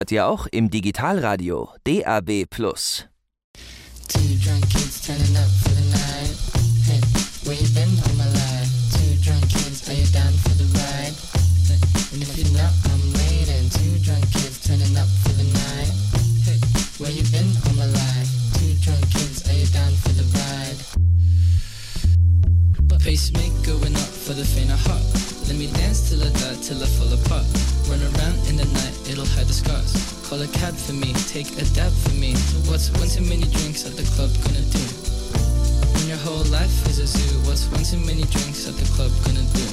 Hört ihr auch im Digitalradio DAB+. Two drunk kids turning up for the night. Hey, where you been all my life? Two drunk kids, are you down for the ride? And if you're not, I'm waiting. Two drunk kids turning up for the night. Hey, where you been all my life? Two drunk kids, are you down for the ride? Pacemaker went up for the faint of heart. Let me dance till I die, till I fall apart. Run around in the night, it'll hide the scars. Call a cab for me, take a dab for me. What's one too many drinks at the club gonna do? When your whole life is a zoo, what's one too many drinks at the club gonna do?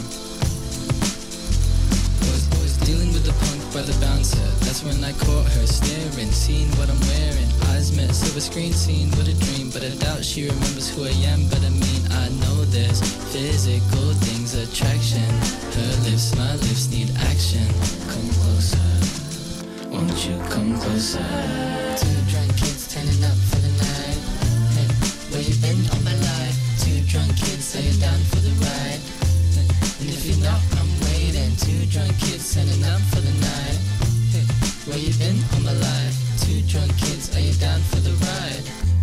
Was dealing with the punk by the bouncer. That's when I caught her staring, seeing what I'm wearing. Eyes met, silver screen scene, what a dream. But I doubt she remembers who I am. But I mean, I know there's physical things, attraction. Her lips, my lips need action. Come closer, won't you come closer? Two drunk kids turning up for the night. Hey, where you been all my life? Two drunk kids, say you're down for the ride. And if you're not, I'm waiting. Two drunk kids turning up for the night. Hey, where you been all my life? Two drunk kids, are you down for the ride?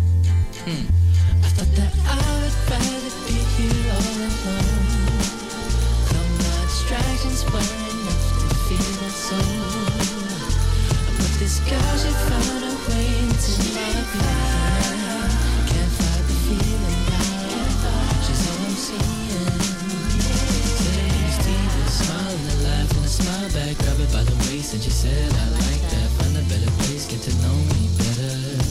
I thought that I would rather be here all alone. No more distractions were enough to feel the soul. But this girl, she found a way into my mind. Can't fight the feeling now. She's all I'm seeing. Today's teeth, smile and a laugh and a smile back. Grab it by the waist and she said, I like that. Find a better place, get to know me better.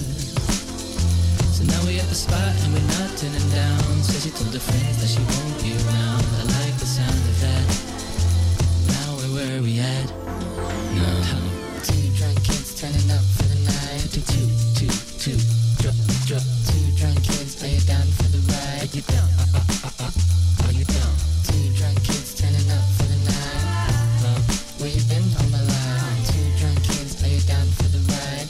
So now we at the spot and we're not turning down. Says she told her friends that she won't be around. I like the sound of that. Now where are we at? No. Two drunk kids turning up for the night. Two, drop. Two drunk kids, are you down for the ride? Are you down? Are you down? Two drunk kids turning up for the night. Where you been all my life? Two drunk kids, are you down for the ride?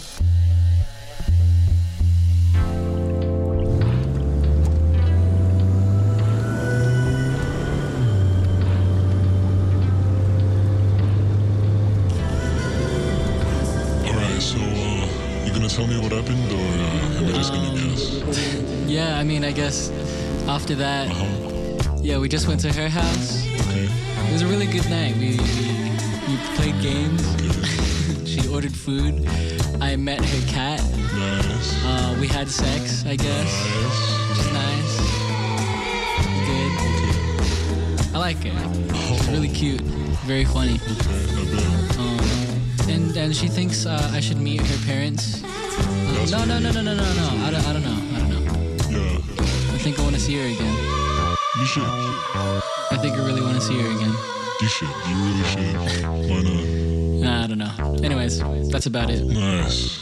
So, you gonna tell me what happened, or am I just gonna guess? Yeah, I mean, I guess after that, yeah, we just went to her house. Okay. It was a really good night. We played games. Okay. She ordered food. I met her cat. Nice. We had sex, I guess. Nice. Which is nice. Good. I like her. She's really cute. Very funny. Okay, not bad. And she thinks I should meet her parents. No. I don't know. Yeah. I think I want to see her again. You should. I think I really want to see her again. You should. You really should. Why not? I don't know. Anyways, that's about it. Nice.